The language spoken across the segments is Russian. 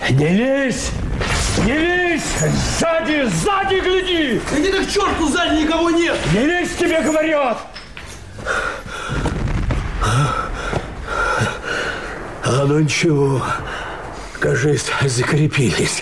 Не лезь! Не лезь! Сзади гляди! Иди ты к черту, сзади никого нет! Не лезь, тебе говорят! А ну ничего, кажется, закрепились.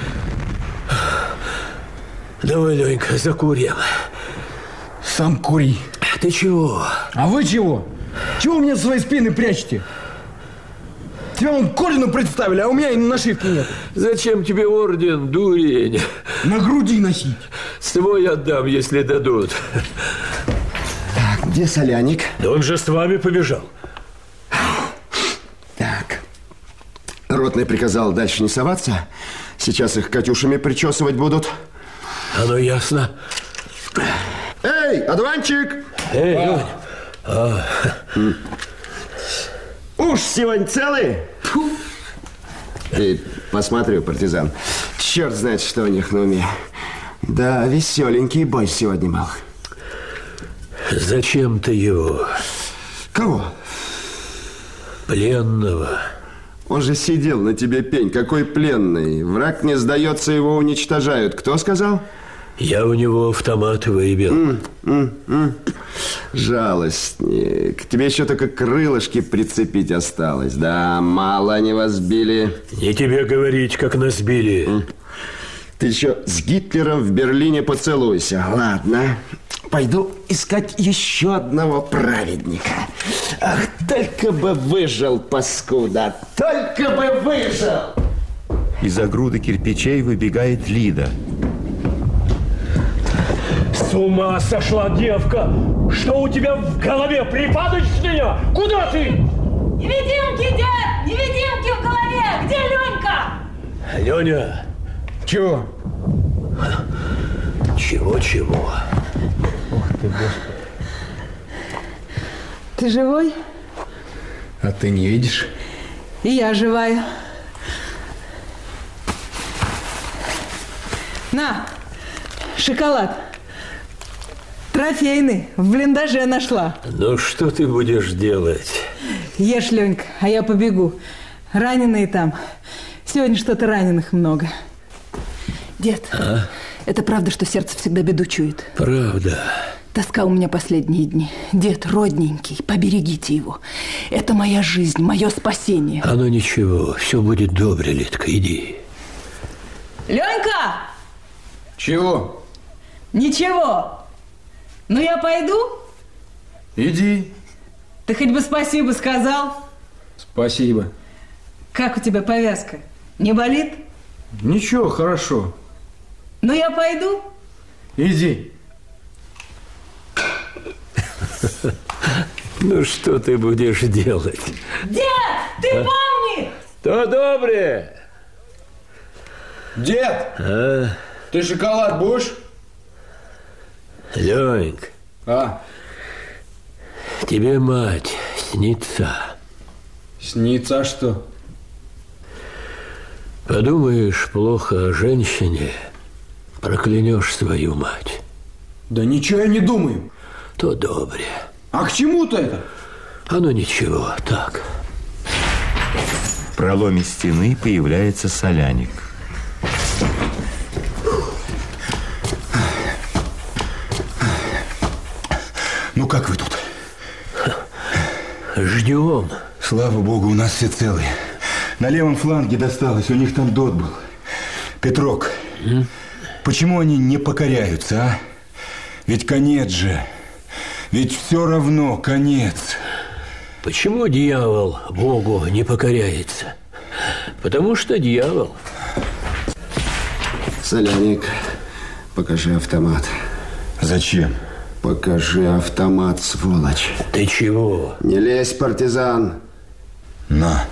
Давай, Ленька, закурим. Сам кури. Ты чего? А вы чего? Чего вы меня за свои спины прячете? Тебя вон к ордену представили, а у меня и нашивки нет. Зачем тебе орден, дурень? На груди носить. Свой отдам, если дадут. Так, где Соляник? Да он же с вами побежал. Так. Ротный приказал дальше не соваться. Сейчас их Катюшами причесывать будут. Оно ясно. Эй, одуванчик! Эй, Лёнь. Уж сегодня целый? Ты посмотри, партизан. Черт знает, что у них на уме. Да, веселенький бой сегодня был. Зачем ты его? Кого? Пленного. Он же сидел на тебе, пень. Какой пленный? Враг не сдается, его уничтожают. Кто сказал? Я у него автомат выбил. Жалостник. Тебе еще только крылышки прицепить осталось. Да, мало они вас били. Не тебе говорить, как нас били. Ты еще с Гитлером в Берлине поцелуйся. Ладно, пойду искать еще одного праведника. Ах, только бы выжил, паскуда. Только бы выжил. Из-за груды кирпичей выбегает Лида. С ума сошла девка! Что у тебя в голове? Припадочная? Куда ты? Невидимки, дед! Невидимки в голове! Где Ленька? Леня! Чего? Чего? Ух ты, Господи. Ты живой? А ты не видишь? И я живая. На, шоколад. Трофейный, в блиндаже нашла. Ну, что ты будешь делать? Ешь, Ленька, а я побегу. Раненые там. Сегодня что-то раненых много. Дед, это правда, что сердце всегда беду чует? Правда. Тоска у меня последние дни. Дед, родненький, поберегите его. Это моя жизнь, мое спасение. Оно ничего, все будет добре, Лидка, иди. Ленька! Чего? Ничего. Ну, я пойду? Иди. Ты хоть бы спасибо сказал? Спасибо. Как у тебя повязка? Не болит? Ничего, хорошо. Ну, я пойду? Иди. Ну, что ты будешь делать? Дед, ты помни! То добре. Дед, ты шоколад будешь? Ленька, тебе мать снится. Снится, а что? Подумаешь плохо о женщине, проклянешь свою мать. Да ничего я не думаю. То добре. А к чему-то это? Оно ничего, так. В проломе стены появляется Соляник. Ну, как вы тут? Ждем. Слава богу, у нас все целые. На левом фланге досталось, у них там дот был. Петрок, почему они не покоряются, а? Ведь конец же. Ведь все равно конец. Почему дьявол Богу не покоряется? Потому что дьявол. Соляник, покажи автомат. Зачем? Покажи автомат, сволочь. Ты чего? Не лезь, партизан. На.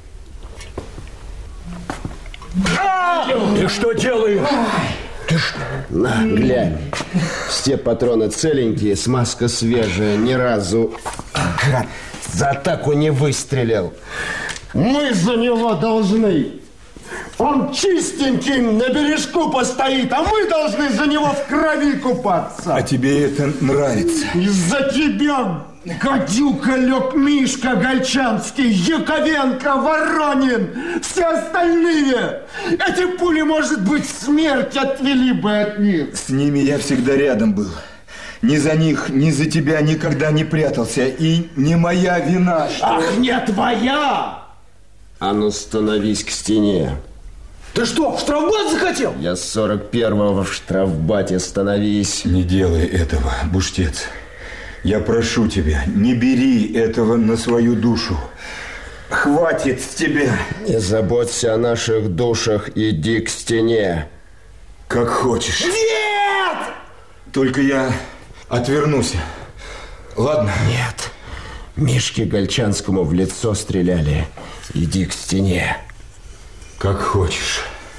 Ты что делаешь? На, глянь. Все патроны целенькие, смазка свежая, ни разу за атаку не выстрелил. Мы за него должны. Он чистенький на бережку постоит, а мы должны за него в крови купаться. А тебе это нравится? Из-за тебя Гадюка, Лёг, Мишка, Гольчанский, Яковенко, Воронин, все остальные. Эти пули, может быть, смерть отвели бы от них. С ними я всегда рядом был. Ни за них, ни за тебя никогда не прятался. И не моя вина, что... Ах, не твоя! А ну, становись к стене. Ты что, в штрафбат захотел? Я с 41-го в штрафбате, становись. Не делай этого, Буштец. Я прошу тебя, не бери этого на свою душу. Хватит с тебя. Не заботься о наших душах, иди к стене. Как хочешь. Нет! Только я отвернусь. Ладно? Нет. Мишке Гольчанскому в лицо стреляли. Иди к стене. Как хочешь.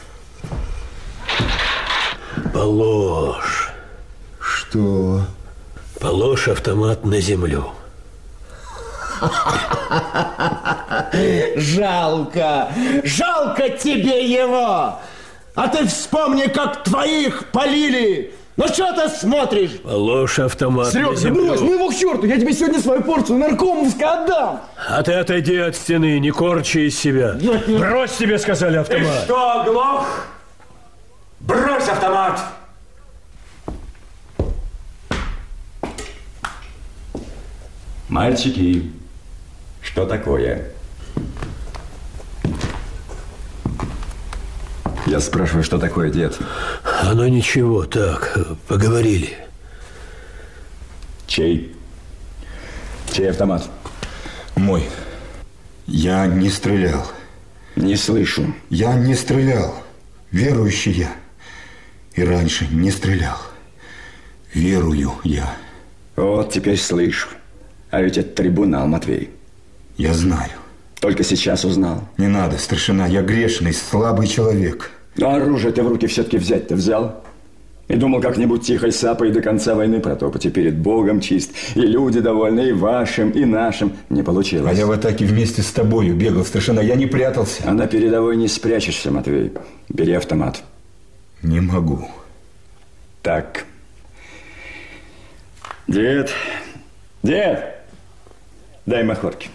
Положь. Что? Положь автомат на землю. Жалко. Жалко тебе его. А ты вспомни, как твоих полили. Ну что ты смотришь? Положь автомат Серега, на землю. брось, ну его к черту. Я тебе сегодня свою порцию наркомовской отдам. А ты отойди от стены, не корчи из себя. Брось, тебе сказали автомат. Что, оглох? Брось автомат! Мальчики, что такое? Я спрашиваю, что такое, дед? Оно ничего, так, поговорили. Чей? Чей автомат? Мой. Я не стрелял. Не слышу. Я не стрелял. Верующий я. И раньше не стрелял. Верую я. Вот теперь слышу. А ведь это трибунал, Матвей. Я знаю. Только сейчас узнал. Не надо, старшина, я грешный, слабый человек. Но оружие ты в руки все-таки взять-то взял? И думал, как-нибудь тихой сапой до конца войны протопать. И перед Богом чист. И люди довольны, и вашим, и нашим. Не получилось. А я в атаке вместе с тобою бегал, старшина, я не прятался. А на передовой не спрячешься, Матвей. Бери автомат. Не могу. Так. Дед. Дед. Дай махорки.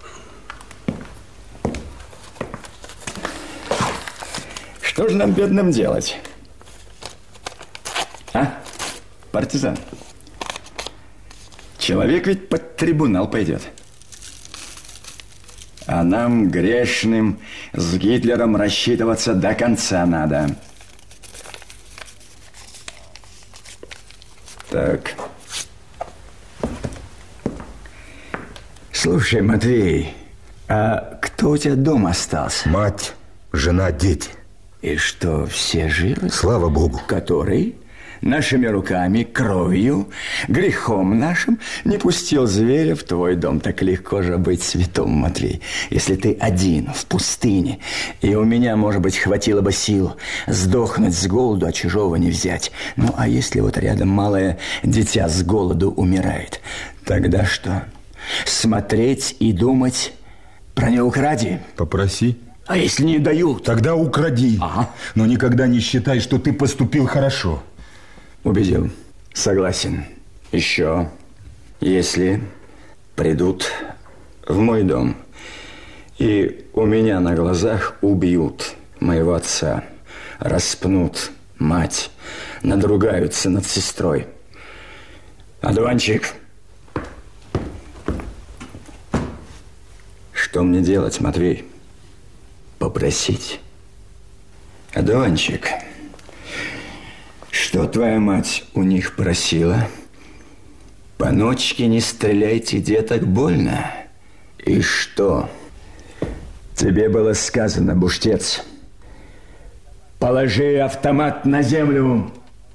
Что же нам, бедным, делать? А? Партизан. Человек ведь под трибунал пойдет. А нам, грешным, с Гитлером рассчитываться до конца надо. Так. Слушай, Матвей, а кто у тебя дома остался? Мать, жена, дети. И что, все живы? Слава Богу. Который нашими руками, кровью, грехом нашим не пустил зверя в твой дом. Так легко же быть святым, Матвей, если ты один в пустыне. И у меня, может быть, хватило бы сил сдохнуть с голоду, а чужого не взять. Ну, а если вот рядом малое дитя с голоду умирает, тогда что? Смотреть и думать про «не укради». Попроси. А если не дают? Тогда укради. Ага. Но никогда не считай, что ты поступил хорошо. Убедил. Согласен. Еще, если придут в мой дом и у меня на глазах убьют моего отца, распнут мать, надругаются над сестрой. Одуванчик, что мне делать, Матвей? Попросить. Одуванчик, что твоя мать у них просила? По ночке не стреляйте, деток, больно. И что? Тебе было сказано, Буштец, положи автомат на землю.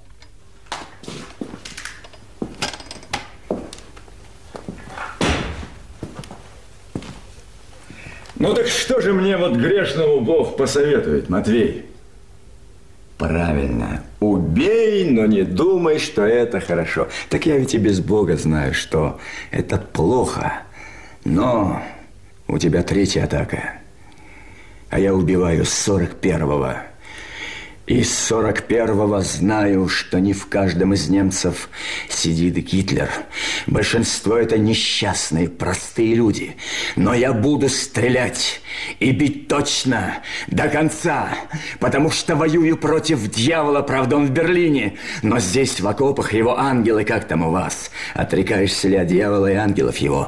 Ну так что же мне вот грешному Бог посоветует, Матвей? Правильно. Убей, но не думай, что это хорошо. Так я ведь и без Бога знаю, что это плохо. Но у тебя третья атака. А я убиваю с 41-го. Из 41-го знаю, что не в каждом из немцев сидит Гитлер. Большинство это несчастные, простые люди. Но я буду стрелять и бить точно, до конца, потому что воюю против дьявола, правда, он в Берлине. Но здесь, в окопах, его ангелы, как там у вас? Отрекаешься ли от дьявола и ангелов его?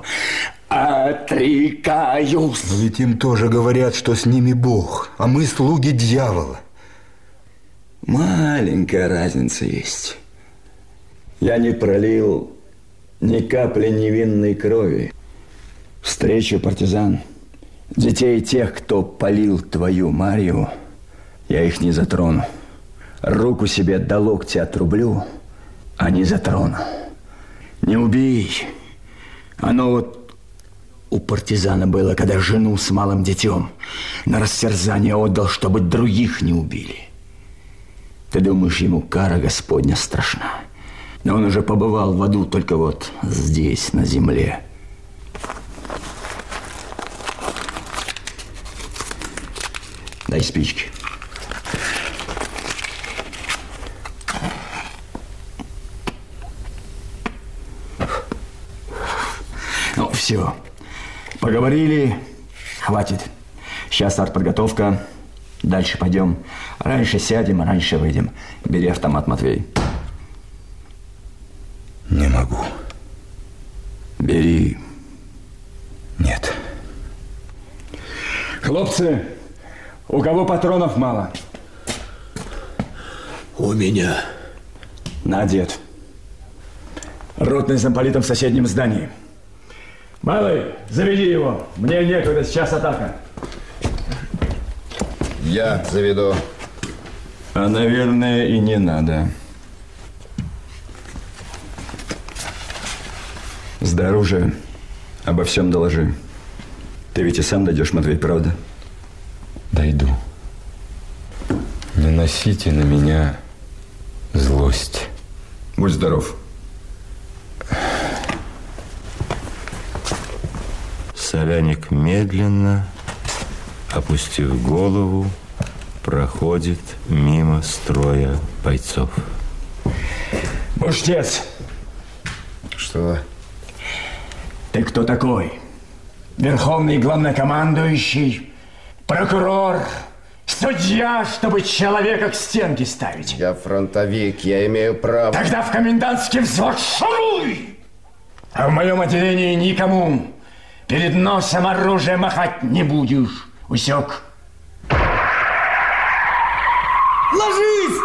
Отрекаюсь. Но ведь им тоже говорят, что с ними Бог, а мы слуги дьявола. Маленькая разница есть. Я не пролил ни капли невинной крови. Встречу партизан, детей тех, кто палил твою Марию, я их не затрону. Руку себе до локтя отрублю, а не затрону. Не убей. Оно вот у партизана было, когда жену с малым детем на растерзание отдал, чтобы других не убили. Ты думаешь, ему кара Господня страшна? Но он уже побывал в аду, только вот здесь, на земле. Дай спички. Ну, все. Поговорили. Хватит. Сейчас артподготовка. Дальше пойдем. Раньше сядем, а раньше выйдем. Бери автомат, Матвей. Не могу. Бери. Нет. Хлопцы, у кого патронов мало? У меня. На, дед. Ротный замполитом в соседнем здании. Малый, заведи его. Мне некогда, сейчас атака. Я заведу. А, наверное, и не надо. Сдай оружие. Обо всем доложи. Ты ведь и сам дойдешь, Матвей, правда? Дойду. Не носите на меня злость. Будь здоров. Соляник медленно, опустив голову, проходит мимо строя бойцов. Буштец! Что? Ты кто такой? Верховный главнокомандующий? Прокурор? Судья, чтобы человека к стенке ставить? Я фронтовик, я имею право. Тогда в комендантский взвод шуруй! А в моем отделении никому перед носом оружие махать не будешь. Усек? Ложись!